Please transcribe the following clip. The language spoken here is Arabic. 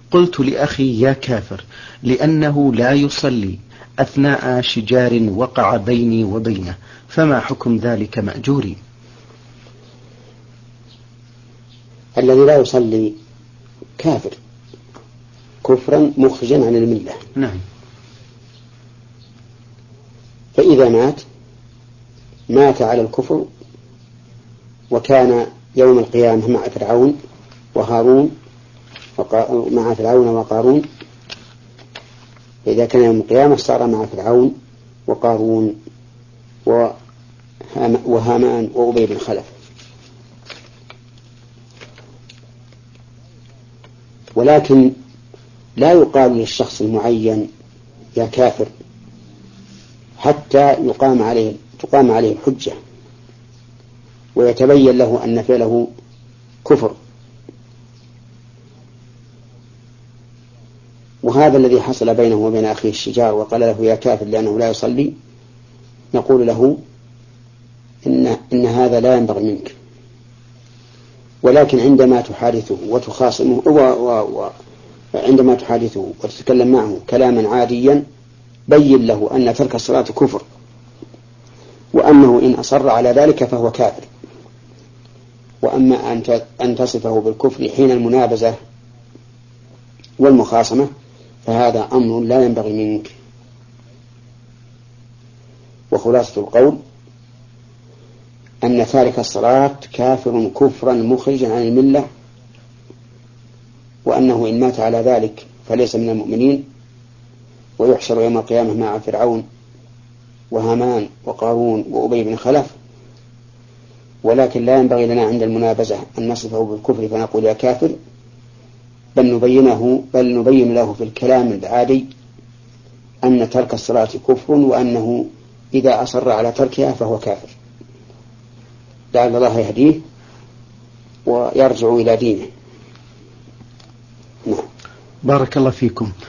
قلت لأخي يا كافر لأنه لا يصلي أثناء شجار وقع بيني وبينه، فما حكم ذلك مأجوري؟ الذي لا يصلي كافر كفرا مخرجا عن الملة. نعم. فإذا مات على الكفر وكان يوم القيامة مع فرعون وهارون مع فرعون وقارون، فإذا كان يوم القيامة صار مع فرعون وقارون وهامان وأبي بن خلف. ولكن لا يقال للشخص المعين يا كافر حتى تقام عليه الحجة ويتبين له أن فعله كفر. وهذا الذي حصل بينه وبين أخيه الشجار وقال له يا كافر لأنه لا يصلي، نقول له إن هذا لا ينبغي منك. ولكن عندما تحادثه وتخاصمه عندما تحادثه وتتكلم معه كلاما عاديا بين له أن ترك الصلاة كفر، وأنه إن أصر على ذلك فهو كافر. وأما أن تصفه بالكفر حين المنابزة والمخاصمة فهذا أمر لا ينبغي منك. وخلاصة القول أن تارك الصلاة كافر كفرا مخرجا عن الملة، وأنه إن مات على ذلك فليس من المؤمنين، ويحشر يوم القيامة مع فرعون وهامان وقارون وأبي بن خلف. ولكن لا ينبغي لنا عند المنابزة أن نصفه بالكفر فنقول يا كافر، بل نبين له في الكلام العادي أن ترك الصلاة كفر، وأنه إذا أصر على تركها فهو كافر، لعل الله يهديه ويرجع إلى دينه. بارك الله فيكم.